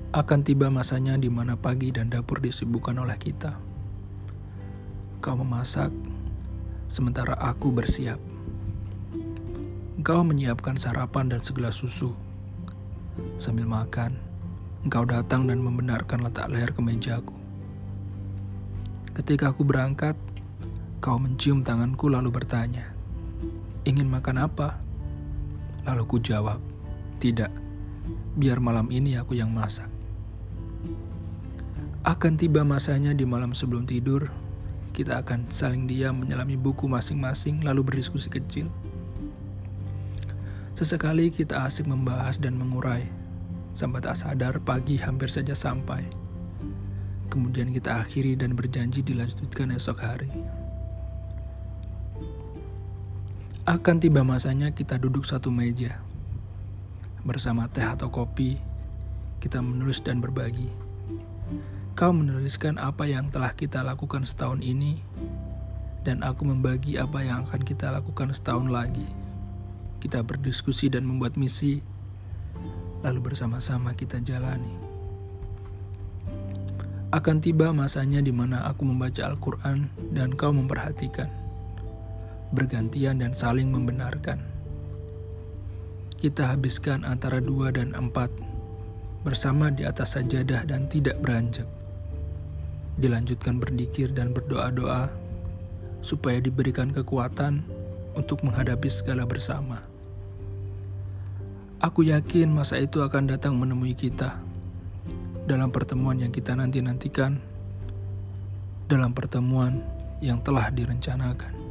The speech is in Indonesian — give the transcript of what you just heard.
Akan tiba masanya di mana pagi dan dapur disibukkan oleh kita. Kau memasak, sementara aku bersiap. Engkau menyiapkan sarapan dan segelas susu. Sambil makan, engkau datang dan membenarkan letak leher ke mejaku. Ketika aku berangkat, kau mencium tanganku lalu bertanya, "Ingin makan apa?" Lalu ku jawab, "Tidak, biar malam ini aku yang masak." Akan tiba masanya di malam sebelum tidur, kita akan saling diam menyelami buku masing-masing lalu berdiskusi kecil. Sesekali kita asik membahas dan mengurai, sampai tak sadar pagi hampir saja sampai. Kemudian kita akhiri dan berjanji dilanjutkan esok hari. Akan tiba masanya kita duduk satu meja. Bersama teh atau kopi, kita menulis dan berbagi. Kau menuliskan apa yang telah kita lakukan setahun ini, dan aku membagi apa yang akan kita lakukan setahun lagi. Kita berdiskusi dan membuat misi, lalu bersama-sama kita jalani. Akan tiba masanya di mana aku membaca Al-Quran dan kau memperhatikan, bergantian dan saling membenarkan. Kita habiskan antara 2 dan 4, bersama di atas sajadah dan tidak beranjak. Dilanjutkan berzikir dan berdoa-doa, supaya diberikan kekuatan untuk menghadapi segala bersama. Aku yakin masa itu akan datang menemui kita, dalam pertemuan yang kita nanti-nantikan, dalam pertemuan yang telah direncanakan.